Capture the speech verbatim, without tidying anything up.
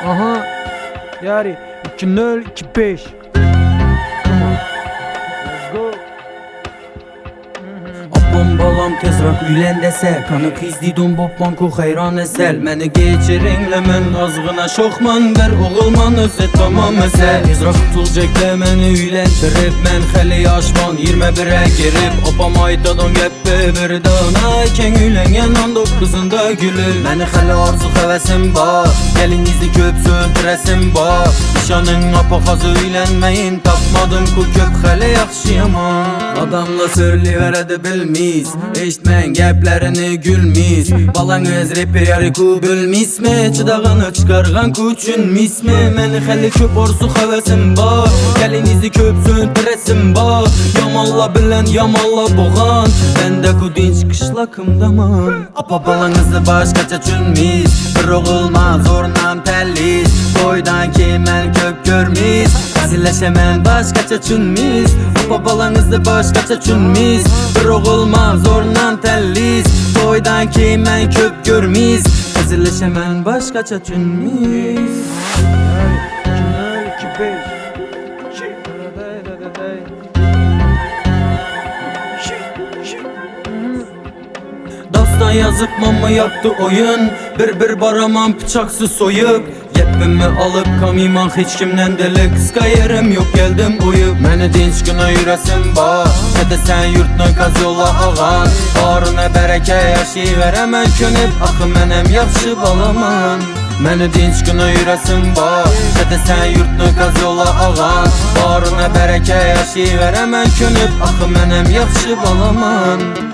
Aha. Yani iki nol iki beş. Ablam balam tezrak üylən desə Kanı pizdidum bopman ku xeyran esel Məni geçirinlə mən azğına şoxman Ver oğulman özü tamam əsəl Tezrak tutulacaqda məni üyləndirib Mən xəli yaşman yirmi birə girib Opam aytadan gəppə bir dana Kən üylənən on doqquzunda gülür Məni xəli arzu xəvəsim var Gəlinizi köp söndürəsim var Nişanın apaxazı üylənməyin Tapmadım ku köp xəli yaxşıyaman Adamla sörlü verədə bilmiz Eşitmən gəplərini gülmiz Balanız reperi ku bilmizmi Çıdağını çıxarğan ku üçünmizmi Məni xəli köp orsu xəvəsim var Gəlinizi köp söndürəsim var Yamalla bilən yamalla boğan Məndə ku dinç qışlaqımdaman Apa balanızı başqaça çünmiz Bir oğulman zorunam təlliz Boydan ki mən köp görmiz Əzilləşəmən başqaça çünmiz Apa balanızı başqaça çünmiz Bir oğulman zorunam təlliz Boydan ki mən köp görmiz Əzilləşəmən başqaça çünmiz iki nol iki beş. Dastan yazıp mama yaptı oyun Bir bir baraman bıçaksız soyup Yepimi alıp kamiman hiç kimden deli Kıska yerim yok geldim uyup Məni dinç günə yürəsim var Ne de sen yurtunu kaz yola ağan Barına bərəkə yaşay verəmən könüb Axı mənəm yaxşı balaman Məni dinç günə yürəsim var Ne de sen yurtunu kaz yola ağan Barına bərəkə yaşay verəmən könüb Axı mənəm yaxşı balaman